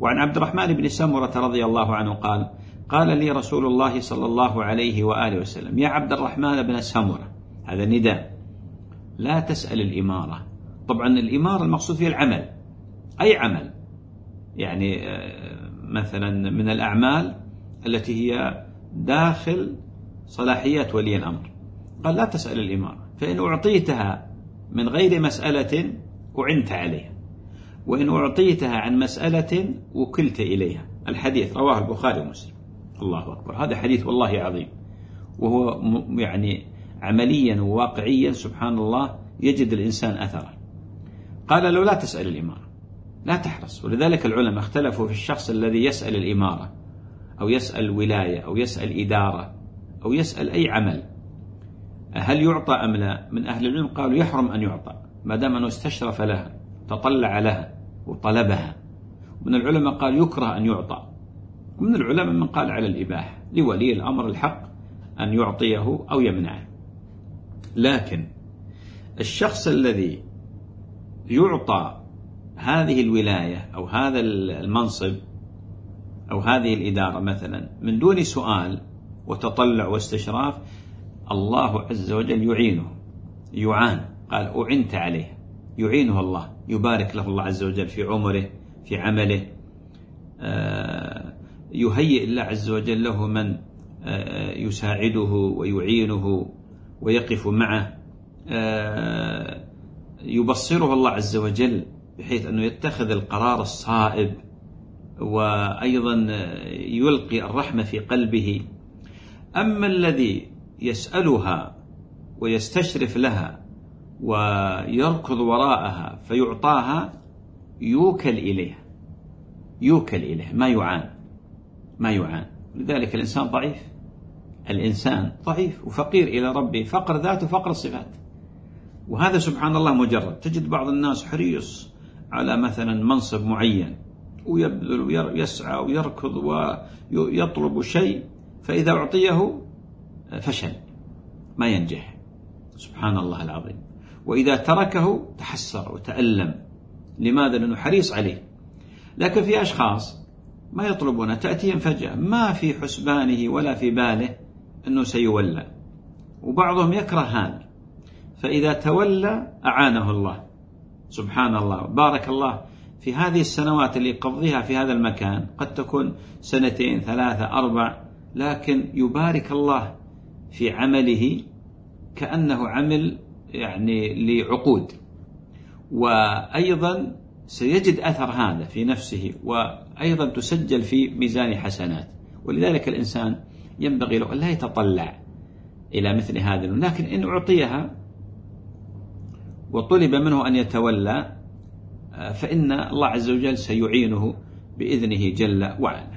وعن عبد الرحمن بن سمرة رضي الله عنه قال: قال لي رسول الله صلى الله عليه وآله وسلم: يا عبد الرحمن بن سمرة، هذا نداء، لا تسأل الإمارة. طبعا الإمارة المقصود فيها العمل، أي عمل، يعني مثلا من الأعمال التي هي داخل صلاحيات ولي الأمر. قال: لا تسأل الإمارة، فإن أعطيتها من غير مسألة أعنت عليها، وإن أعطيتها عن مسألة وكلت إليها. الحديث رواه البخاري ومسلم. الله أكبر، هذا حديث والله عظيم، وهو يعني عمليا وواقعيا سبحان الله يجد الإنسان أثره. قال: لو لا تسأل الإمارة، لا تحرص. ولذلك العلماء اختلفوا في الشخص الذي يسأل الإمارة أو يسأل ولاية أو يسأل إدارة أو يسأل أي عمل، هل يعطى أم لا؟ من أهل العلم قالوا يحرم أن يعطى ما دام أنه استشرف لها، تطلع لها وطلبها. ومن العلماء قال يكره أن يعطى، ومن العلماء من قال على الإباحة، لولي الأمر الحق أن يعطيه أو يمنعه. لكن الشخص الذي يعطى هذه الولاية أو هذا المنصب أو هذه الإدارة مثلا من دون سؤال وتطلع واستشراف، الله عز وجل يعينه، يعان. قال: أعنت عليه، يعينه الله، يبارك له الله عز وجل في عمره، في عمله، يهيئ الله عز وجل له من يساعده ويعينه ويقف معه، يبصره الله عز وجل بحيث أنه يتخذ القرار الصائب، وأيضا يلقي الرحمة في قلبه. أما الذي يسألها ويستشرف لها ويركض وراءها فيعطاها، يوكل إليها، يوكل إليه، ما يعان. لذلك الإنسان ضعيف، الإنسان ضعيف وفقير إلى ربه، فقر ذات وفقر الصفات. وهذا سبحان الله مجرد. تجد بعض الناس حريص على مثلا منصب معين ويبذل ويسعى ويركض ويطلب شيء، فإذا أعطيه فشل، ما ينجح، سبحان الله العظيم. وإذا تركه تحسر وتألم. لماذا؟ لأنه حريص عليه. لكن في أشخاص ما يطلبون، تأتيهم فجأة، ما في حسبانه ولا في باله أنه سيولى، وبعضهم يكره هذا، فإذا تولى أعانه الله، سبحان الله. بارك الله في هذه السنوات اللي يقضيها في هذا المكان، قد تكون 2 3 4، لكن يبارك الله في عمله كأنه عمل يعني لعقود، وأيضا سيجد أثر هذا في نفسه، وأيضا تسجل في ميزان حسنات. ولذلك الإنسان ينبغي له أن لا يتطلع إلى مثل هذا، لكن إن أعطيها وطلب منه أن يتولى، فإن الله عز وجل سيعينه بإذنه جل وعلا.